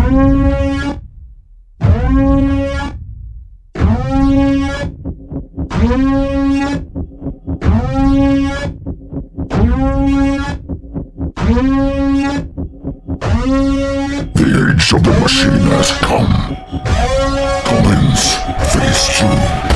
The age of the machine has come. Commence phase 2.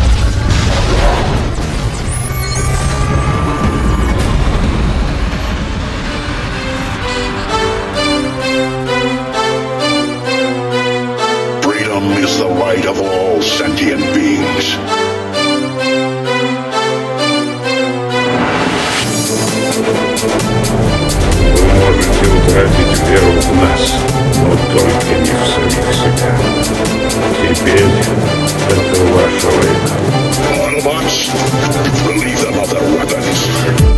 Is the right of all sentient beings. Вы можете утратить веру в нас, но только не в самих себя. Теперь это ваша война. Autobots, relieve them of their weapons.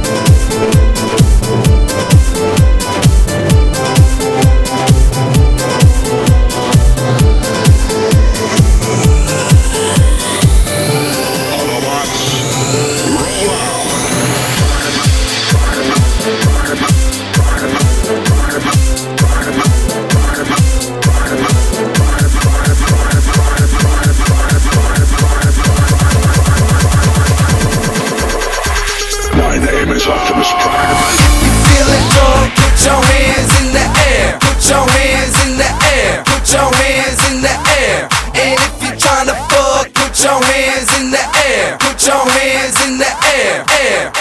Optimus Prime. You feeling good? Put your hands in the air. Put your hands in the air. Put your hands in the air. And if you're trying to fuck, put your hands in the air. Put your hands in the air. Air.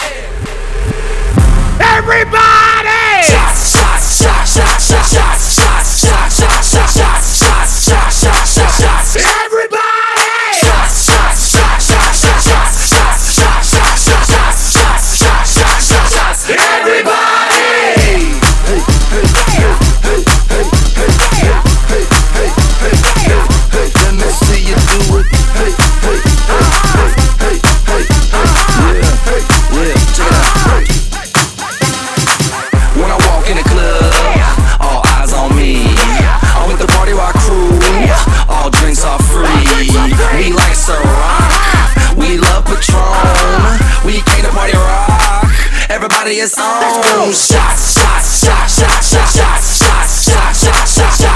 Everybody! Shots, shots, shots, shots, shots, shots, shots, shots, shots, shots, shots, shots, shots, shots, shots, shots. Everybody! Shots, shots, shots, shots, shots, shots, shots, shots, shots, shots, shots. Everybody! Hey, hey, hey, hey, hey, hey, hey, hey, hey, hey, hey, hey, let me see you do it. Hey, hey, hey, hey, hey, hey, hey, yeah, check it out. When I walk in the club, all eyes on me. I'm with the party rock crew, all drinks are free. We like Ciroc, we love Patron, we came to party rock. Everybody is on. Shots, shots, shots, shots, shots, shots, shots, shots, shots, shots.